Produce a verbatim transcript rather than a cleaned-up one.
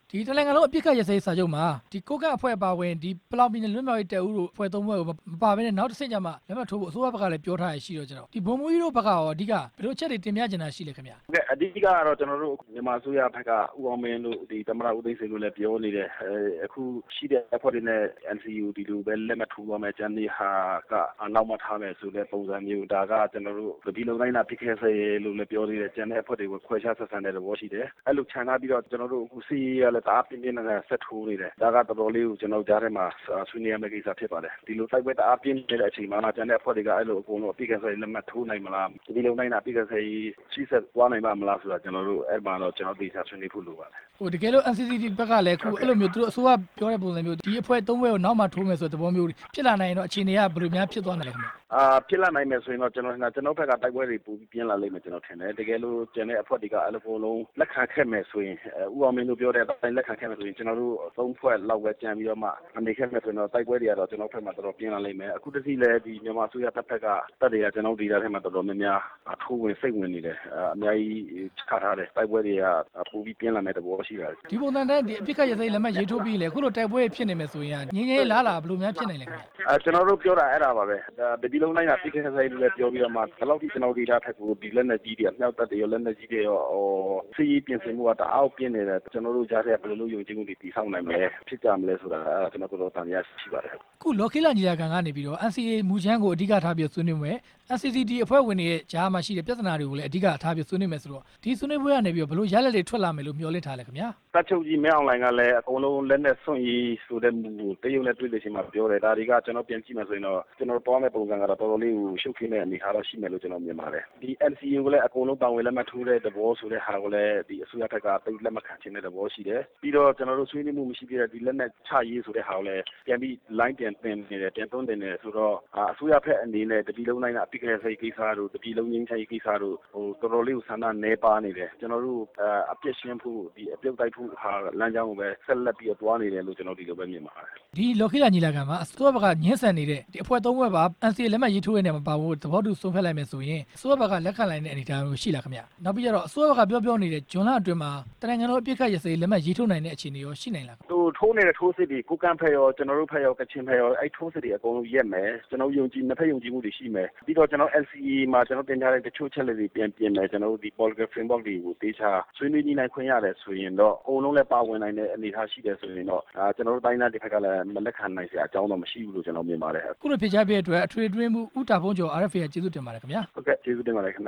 ဒီတလင်္ကာလုံးအပြစ်ခတ်ရစရေးစာချုပ်မှာဒီကိုကန့်အဖွဲ့ပါဝင်ဒီပလောင်ပြည်နယ်လွတ်မြောက်ရေးတပ်ဦးတို့အဖွဲ့သုံးဖွဲ့ကိုမပါဘဲနဲ့နောက်တစ်ဆင့်ကျမှလက်မှတ်ထိုးဖို့အစိုးရဘက်ကလည်းပြောထားရရှိတော့ကြတော့ဒီဘုံမူကြီးတို့ဘက်ကရောအဓိကဘယ်လိုချက်တွေတင်ပြချင်တာရှိလဲခင်ဗျာဟုတ်ကဲ့အဓိကတော့ကျွန်တော်တို့မြန်မာအစိုးရဘက်ကဦးအောင်မင်းတို့ဒီသမ္မတဦးသိန်းစိန်တို့လည်းပြောနေတယ်အခုရှိတဲ့အဖွဲ့တွေနဲ့ N C U ဒီလိုပဲလက်မှတ်ထိုးသွားမယ်ကျန်နေဟာကအနောက်မှထားမယ်ဆိုတဲ့ပုံစံမျိုးဒါကကျွန်တော်တို့ဒီလိုတိုင်းလာပြစ်ခဲ့စေလို့လည်းပြောနေတယ်ကျန်တဲ့အဖွဲ့တွေကိုခွဲခြားဆက်ဆံတဲ့သဘောရှိတယ်အဲ့လိုခြံထားပြီးတော့ကျွန်တော်တို့အခုစီးရလည်းတအားပြင်းပြင်းနဲ့ဆက်ထိုးနေတယ်ဒါကတော်တော်လေးကိုကျွန်တော်ကြားထဲမှာဆွေးနွေးရမယ့်ကိစ္စဖြစ်ပါတယ်ဒီလိုတိုက်ပွဲတအားပြင်းနေတဲ့အချိန်မှာကျန်တဲ့အဖွဲ့တွေကအဲ့လိုအကုန်လုံးပြစ်ခဲ့စေလက်မှတ်ထိုးနိုင်မလားဒီလိုတိုင်းလာပြစ်ခဲ့စေရှိဆက်သွားနိုင်မှာမလားဆိုတာကျွန်တော်တို့အဲ့မှာတော့ကျွန်တော်သိချာဆွေးနွေးဖို့လိုပါတယ်ဟိုတကယ်လို့ N C C T ဘက်ကလည်းခုအဲ့လိုမျိုးသူတို့အစိုးရပြောတဲ့ပုံစံမျိုးဒီအဖွဲ့သုံးဖွဲ့ကိုနောက်မှထိုးမယ်ဆိုတဲ့သဘောမျိုးဖြစ်လာနိုင်ရင်တော့အခြေအနေကဘယ်လိုများဖြစ်သွားနိုင်လဲခင်ဗျအာဖြစ်လာနိုင်မယ်ဆိုရင်တော့ကျွန်တော်ကျွန်တော်ဘက်ကတိုက်ပွဲတွေပိုပြီးပြင်းလာလိမ့်မယ်ကျွန်တော်ထင်တယ်တကယ်လို့ကျန်တဲ့အဖွဲ့တွေကအဲ့လိုပုံလုံးလက်ခံခဲ့မယ်ဆိုရင်ဦးအောင်မင်းတို့ပြောတဲ့အတိုင်းလက်ခံခဲ့မယ်ဆိုရင်ကျွန်တော်တို့သုံးဖွဲ့လောက်ပဲကြံပြီးတော့မှအနေခဲ့မယ်ဆိုရင်တော့တိုက်ပွဲတွေကတော့ကျွန်တော်ဘက်မှာတော်တော်ပြင်းလာလိမ့်မယ်အခုတည်းကလည်းဒီမြန်မာအစိုးရတပ်ဘက်ကတပ်တွေကကျွန်တော်ဒေသထဲမှာတော်တော်များများထိုးဝင်စိတ်ဝင်နေတယ်အများကြီးချထားတယ်တိုက်ပွဲတွေကပိုပြီးပြင်းလာမယ့်သဘောရှိပါတယ်ဒီပုံစံနဲ့ဒီအပြစ်ကရစိလက်မှတ်ရေးထိုးပြီးလေအခုလိုတိုက်ပွဲဖြစ်နေမယ်ဆိုရင်ငင်းငယ်လားလားဘယ်လိုများဖြစ်နိုင်လဲခင်ဗျအဲကျွန်တော်တို့ပြောတာအဲ့ဒါပါပဲဒီလုံးတိုင်းကပြစ်ခဲ့စိလို့လည်းပြောပြီးတော့မှဘယ်လောက်ဒီကျွန်တော်ဒေသထက်ကိုဒီလက်နဲ့ကြီးတွေမြောက်တပ်တွေရောလက်နဲ့ကြီးတွေရောဟိုစီးပြင်ဆင်မှုကတအားပြင်းနေတယ်ကျွန်တော်တို့ကြားထဲဘယ်လိုလုပ်ယုံကြည်မှုတွေတည်ဆောက်နိုင်မလဲဖြစ်ကြမလဲဆိုတာကျွန်တော်တို့တန်ရရှိပါတယ်ခုလော်ခိလာညီလာခံကနေပြီးတော့ N C A မူချမ်းကိုအဓိကထားပြီးဆွေးနွေးမယ် N C C T အဖွဲ့ဝင်တွေရဲ့ကြားမှာရှိတဲ့ပြဿနာတွေကိုလည်းအဓိကထားပြီးဆွေးနွေးမယ်ဆိုတော့ဒီဆွေးနွေးပွဲကနေပြီးတော့ဘယ်လိုရလဒ်တွေထွက်လာမယ်လို့မျှော်လင့်ထားလဲခင်ဗျာတပ်ချုပ်ကြီးမင်းအောင်လှိုင်ကလည်းအကုန်လုံးလက်နဲ့ဆွန့်ရည်ဆိုတဲ့မူကိုတရုတ်နဲ့တွေ့လို့ရှိမှပြောတယ်ဒါတွေကကျွန်တော်ပြန်ကြည့်မှဆိုရင်တော့ကျွန်တော်ပေါ်မဲ့ပုံစံကတော့တော်တော်လေးကိုရှုပ်ခင်းတဲ့အနေအထားတော့ရှိမယ်လို့ကျွန်တော်မြင်ပါတယ်ဒီ N C A ကိုလည်းအကုန်လုံးပါဝင်လက်မှတ်ထိုးတဲ့သဘောဆိုတဲ့ဟာကိုလည်းဒီအစိုးရဘက်ကတိတ်လက်မှတ်ခံခြင်းတဲ့သဘောရှိတယ်ပြီးတော့ကျွန်တော်တို့ဆွေးနွေးမှုမရှိသေးတဲ့ဒီလက်နဲ့ချရေးဆိုတဲ့ဟာကိုလည်းပြန်ပြီး line ပြန်တင်နေတယ်ပြန်သွင်းတင်နေတယ်ဆိုတော့အစိုးရဘက်အနေနဲ့တပြည်လုံးတိုင်းကအပိခဲစိတ်ကိစ္စတို့တပြည်လုံးငင်းချရေးကိစ္စတို့ဟိုတော်တော်လေးကိုဆန္ဒနေပါနေတယ်ကျွန်တော်တို့အပြစ်ရှင်းဖို့ဒီအပြုတ်တိုက်ဖို့ဟာလမ်းကြောင်းကိုပဲဆက်လက်ပြီးတော့တွားနေတယ်လို့ကျွန်တော်ဒီလိုပဲမြင်ပါတယ်ဒီလော်ခိလာညီလာခံမှာအစိုးရဘက်ကညှင်းဆန်နေတဲ့ဒီအဖွဲ့သုံးဖွဲ့ပါ N C A လက်မှတ်ရေးထိုးရတဲ့မှာပါဖို့သဘောတူဆုံးဖြတ်လိုက်မယ်ဆိုရင်အစိုးရဘက်ကလက်ခံလိုက်တဲ့အနေအထားမျိုးရှိလားခင်ဗျနောက်ပြီးတော့အစိုးရဘက်ကပြောပြောနေတဲ့ဂျွန်လအတွင်းမှာတနင်္ဂနွေအပြစ်ခတ်ရစေလက်မှတ်ရေးထိုးနိုင်တဲ့အခြေအနေရောရှိနိုင်လားဟိုထိုးနေတဲ့ထိုးစစ်တွေကိုကန့်ဖက်ရောကျွန်တော်တို့ဖက်ရောကချင်ဖက်ရောအဲ့ထိုးစစ်တွေအကုန်လုံးရက်မယ်ကျွန်တော်ယုံကြည်နှစ်ဖက်ယုံကြည်မှုတွေရှိမယ်ပြီးတော့ကျွန်တော် N C A မှာကျွန်တော်တင်ထားတဲ့တချို့ချက်လက်တွေပြန်ပြင်မယ်ကျွန်တော်တို့ဒီ political framework တွေကိုတေချာဆွေးနွေးညှိနှိုင်းခွင့်ရတယ်ဆိုရင်တော့အကုန်လုံးလည်းပါဝင်နိုင်တဲ့အနေအထားရှိတယ်ဆိုရင်တော့ကျွန်တော်တို့တိုင်းသားတစ်ခါကလည်းမလက်ခံနိုင်စရာအကြောင်းတော့မရှိဘူးလို့ကျွန်တော်မြင်ပါတယ်ခုလိုဖြစ်ကြပြတဲ့အတွက်အထွေထွေမှုဥတာဖုံးကျော် R F A ကကျေးဇူးတင်ပါတယ်ခင်ဗျာဟုတ်ကဲ့ကျေးဇူးတင်ပါတယ်ခင်ဗျ